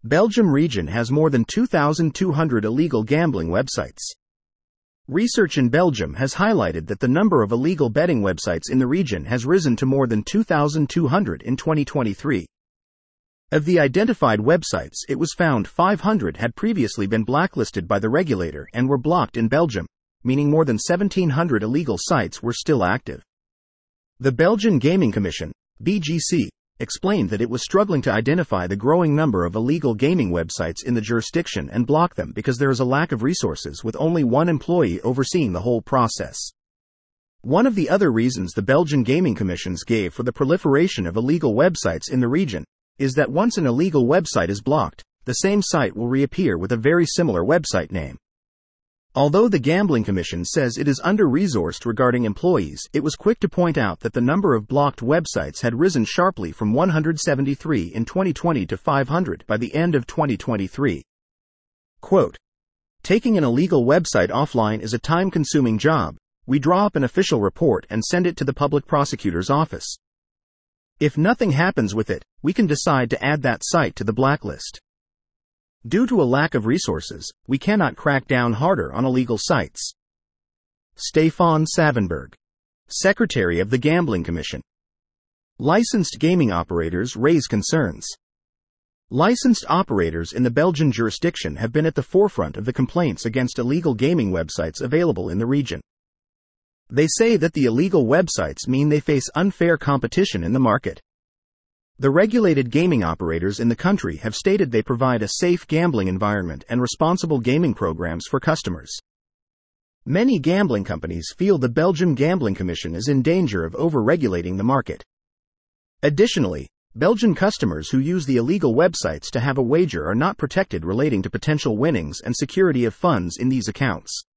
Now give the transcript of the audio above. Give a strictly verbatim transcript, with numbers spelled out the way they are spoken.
Belgium region has more than two thousand two hundred illegal gambling websites. Research in Belgium has highlighted that the number of illegal betting websites in the region has risen to more than two thousand two hundred in twenty twenty-three. Of the identified websites, it was found five hundred had previously been blacklisted by the regulator and were blocked in Belgium, meaning more than seventeen hundred illegal sites were still active. The Belgian Gaming Commission, B G C, explained that it was struggling to identify the growing number of illegal gaming websites in the jurisdiction and block them because there is a lack of resources with only one employee overseeing the whole process. One of the other reasons the Belgian Gaming Commissions gave for the proliferation of illegal websites in the region is that once an illegal website is blocked, the same site will reappear with a very similar website name. Although the Gambling Commission says it is under-resourced regarding employees, it was quick to point out that the number of blocked websites had risen sharply from one hundred seventy-three in twenty twenty to five hundred by the end of twenty twenty-three. Quote, "Taking an illegal website offline is a time-consuming job. We draw up an official report and send it to the public prosecutor's office. If nothing happens with it, we can decide to add that site to the blacklist. Due to a lack of resources, we cannot crack down harder on illegal sites." Stefan Savenberg, Secretary of the Gambling Commission. Licensed gaming operators raise concerns. Licensed operators in the Belgian jurisdiction have been at the forefront of the complaints against illegal gaming websites available in the region. They say that the illegal websites mean they face unfair competition in the market. The regulated gaming operators in the country have stated they provide a safe gambling environment and responsible gaming programs for customers. Many gambling companies feel the Belgium Gambling Commission is in danger of over-regulating the market. Additionally, Belgian customers who use the illegal websites to have a wager are not protected relating to potential winnings and security of funds in these accounts.